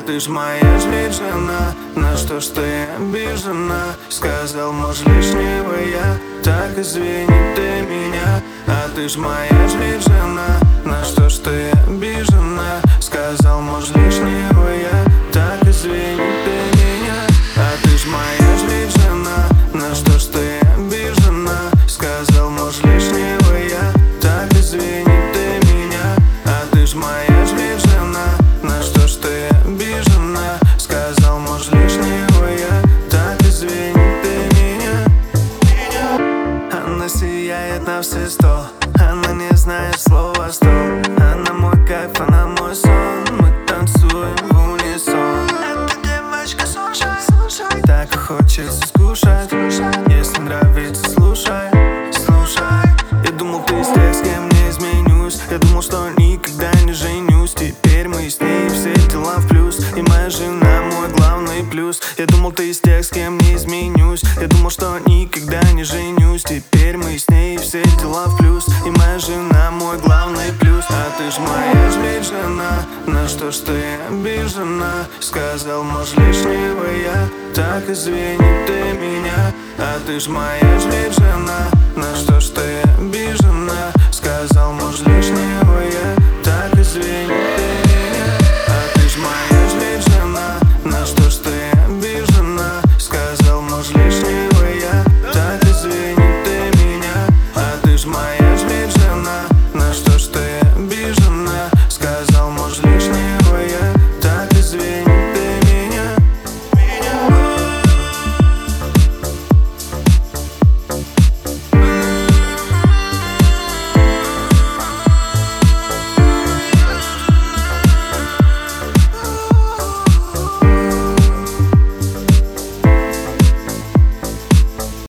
ты ж моя жена, на что ж ты обижена? Сказал муж лишнего я, так извини ты меня. А ты ж моя жена, на что ж ты обижена? Сказал муж лишнего я, так извини ты меня. А ты ж моя жена, на что ж ты обижена? Сказал муж лишнего я, так извини ты меня. А ты ж моя жена, на что ж ты обижена? Сказал муж лишнего я, так извини ты меня. Она сияет на все 100, она не знает слова стоп. Она мой кайф, она мой сон, мы танцуем в унисон. Эта девочка, слушай, так и хочется скушать. Если нравится, слушай. Я думал, ты из тех, с кем не изменюсь. Я думал, что никогда не женюсь. Теперь мы с ней все дела в плюс, и моя жена мой главный плюс. Я думал, ты из тех, с кем не изменюсь. Я думал, что никогда не женюсь. Теперь мы с ней все дела в плюс, и моя жена мой главный плюс. А ты ж моя жена, на что ж ты обижена? Сказал муж лишнего я, так извини ты меня. А ты ж моя жена, на что ж ты обижена? Сказал муж лишнего